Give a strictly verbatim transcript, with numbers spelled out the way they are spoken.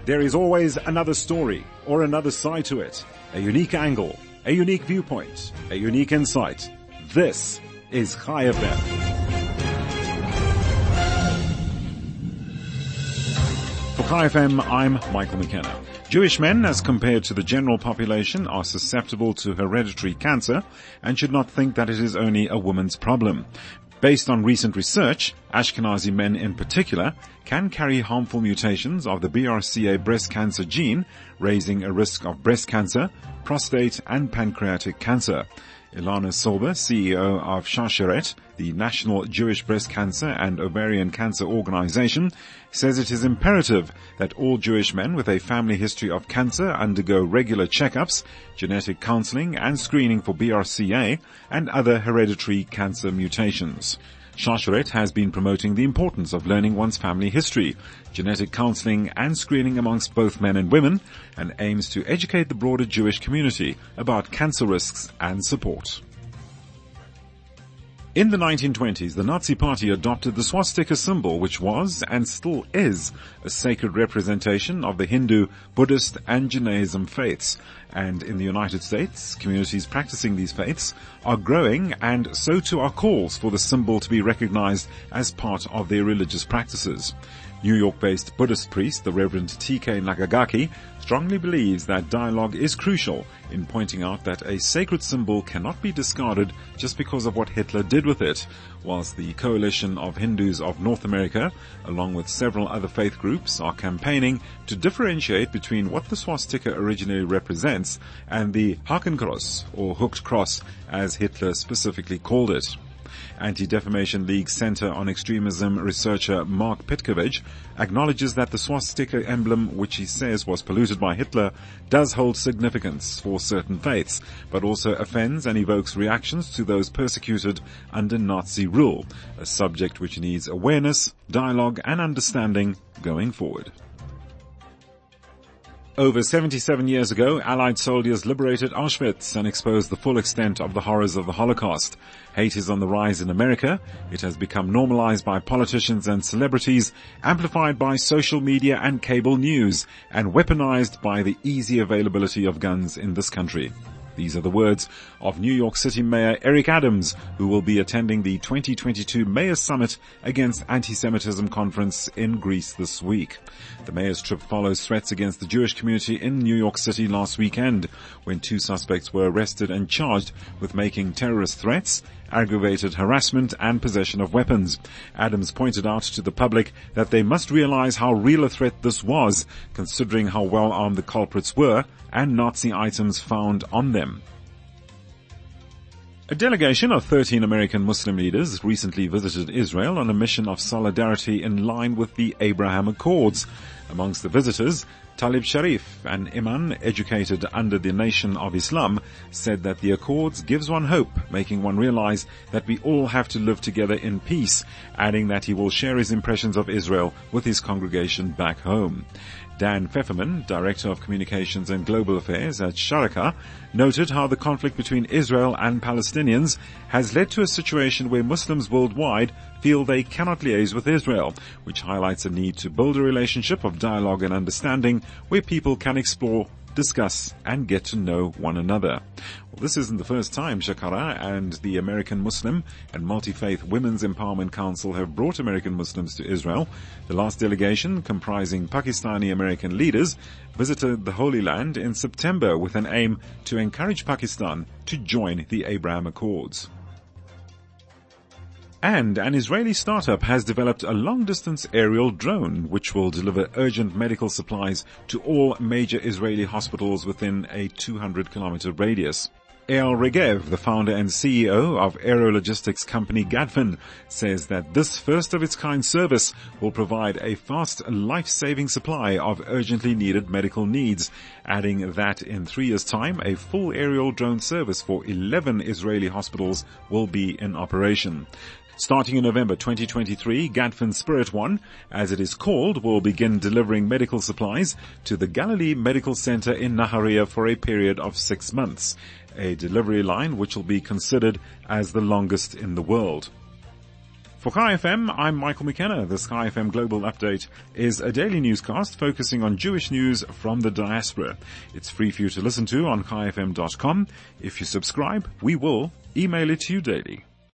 There is always another story or another side to it, a unique angle, a unique viewpoint, a unique insight. This is Chai F M. For Chai F M, I'm Michael McKenna. Jewish men, as compared to the general population, are susceptible to hereditary cancer and should not think that it is only a woman's problem. Based on recent research, Ashkenazi men in particular can carry harmful mutations of the B R C A breast cancer gene, raising a risk of breast cancer, prostate and pancreatic cancer. Ilana Sorber, C E O of Shasheret, the National Jewish Breast Cancer and Ovarian Cancer Organization, says it is imperative that all Jewish men with a family history of cancer undergo regular checkups, genetic counseling and screening for B R C A and other hereditary cancer mutations. Shasheret has been promoting the importance of learning one's family history, genetic counseling and screening amongst both men and women, and aims to educate the broader Jewish community about cancer risks and support. In the nineteen twenties, the Nazi Party adopted the swastika symbol, which was, and still is, a sacred representation of the Hindu, Buddhist and Jainism faiths. And in the United States, communities practicing these faiths are growing, and so too are calls for the symbol to be recognized as part of their religious practices. New York-based Buddhist priest, the Reverend T K Nakagaki, strongly believes that dialogue is crucial in pointing out that a sacred symbol cannot be discarded just because of what Hitler did with it, whilst the Coalition of Hindus of North America, along with several other faith groups, are campaigning to differentiate between what the swastika originally represents and the Hakenkreuz, or hooked cross, as Hitler specifically called it. Anti-Defamation League Center on Extremism researcher Mark Pitkovich acknowledges that the swastika emblem, which he says was polluted by Hitler, does hold significance for certain faiths, but also offends and evokes reactions to those persecuted under Nazi rule, a subject which needs awareness, dialogue and understanding going forward. Over seventy-seven years ago, Allied soldiers liberated Auschwitz and exposed the full extent of the horrors of the Holocaust. Hate is on the rise in America. It has become normalized by politicians and celebrities, amplified by social media and cable news, and weaponized by the easy availability of guns in this country. These are the words of New York City Mayor Eric Adams, who will be attending the twenty twenty-two Mayor's Summit Against Anti-Semitism conference in Greece this week. The mayor's trip follows threats against the Jewish community in New York City last weekend, when two suspects were arrested and charged with making terrorist threats, aggravated harassment and possession of weapons. Adams pointed out to the public that they must realize how real a threat this was, considering how well armed the culprits were and Nazi items found on them. A delegation of thirteen American Muslim leaders recently visited Israel on a mission of solidarity in line with the Abraham Accords. Amongst the visitors, Talib Sharif, an imam educated under the Nation of Islam, said that the Accords gives one hope, making one realize that we all have to live together in peace, adding that he will share his impressions of Israel with his congregation back home. Dan Pfefferman, Director of Communications and Global Affairs at Sharaka, noted how the conflict between Israel and Palestinians has led to a situation where Muslims worldwide feel they cannot liaise with Israel, which highlights a need to build a relationship of dialogue and understanding where people can explore, discuss and get to know one another. Well, this isn't the first time Shakara and the American Muslim and Multi-Faith Women's Empowerment Council have brought American Muslims to Israel. The last delegation, comprising Pakistani American leaders, visited the Holy Land in September with an aim to encourage Pakistan to join the Abraham Accords. And an Israeli startup has developed a long-distance aerial drone which will deliver urgent medical supplies to all major Israeli hospitals within a two hundred kilometer radius. Eyal Regev, the founder and C E O of aerologistics company Gadfin, says that this first-of-its-kind service will provide a fast, life-saving supply of urgently needed medical needs, adding that in three years' time, a full aerial drone service for eleven Israeli hospitals will be in operation. Starting in November twenty twenty-three, Gadfin Spirit One, as it is called, will begin delivering medical supplies to the Galilee Medical Center in Nahariya for a period of six months, a delivery line which will be considered as the longest in the world. For Sky F M, I'm Michael McKenna. The Sky F M Global Update is a daily newscast focusing on Jewish news from the diaspora. It's free for you to listen to on sky f m dot com. If you subscribe, we will email it to you daily.